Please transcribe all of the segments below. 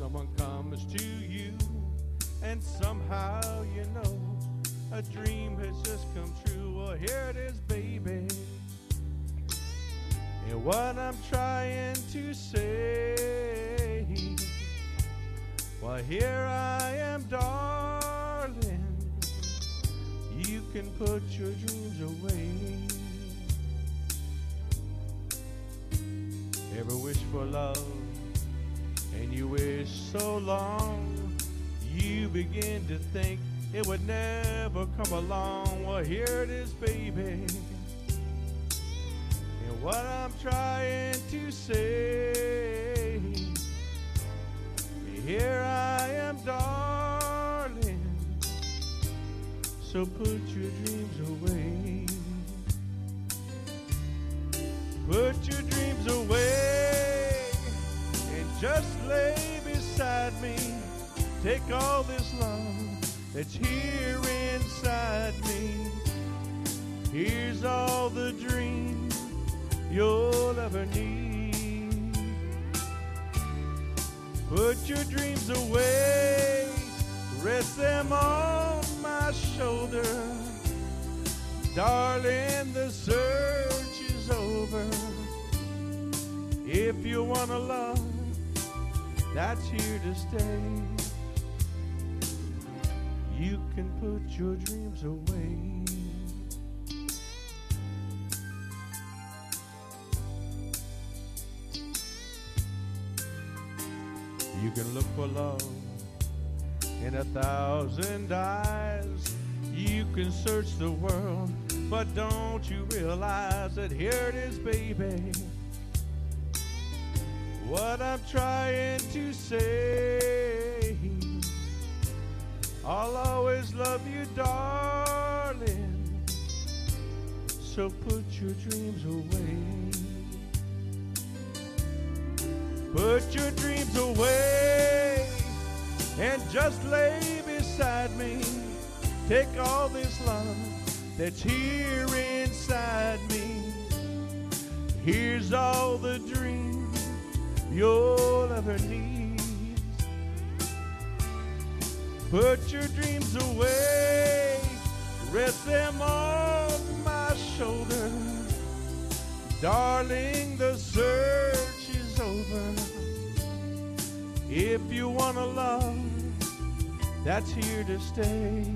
someone comes to you and somehow you know a dream has just come true. Well, here it is, baby. And what I'm trying to say, well, here I am, darling. You can put your dreams away. Ever wish for love and you wish so long, you begin to think it would never come along. Well, here it is, baby. And what I'm trying to say, here I am, darling. So put your dreams away. Put your dreams away and just lay beside me. Take all this love that's here inside me. Here's all the dreams you'll ever need. Put your dreams away, rest them on my shoulder. Darling, the search is over. If you want a love that's here to stay, you can put your dreams away. You can look for love in 1,000 eyes. You can search the world, but don't you realize that here it is, baby. What I'm trying to say, I'll always love you, darling. So put your dreams away. Put your dreams away and just lay beside me. Take all this love that's here inside me. Here's all the dreams you'll ever need. Put your dreams away, rest them on my shoulder. Darling, the search is over. If you want a love that's here to stay,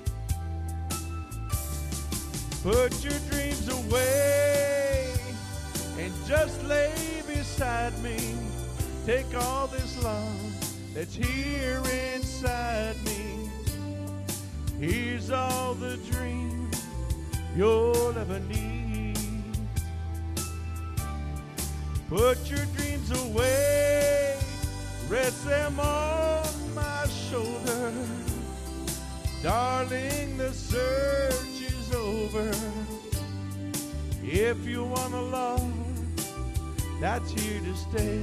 put your dreams away and just lay beside me. Take all this love that's here inside me. Here's all the dreams you'll ever need. Put your dreams away, rest them on my shoulder. Darling, the search is over. If you want a love that's here to stay,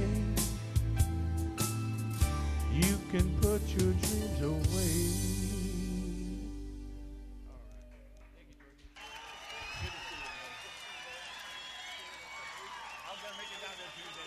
you can put your dreams away. I'm gonna make it down there Tuesday.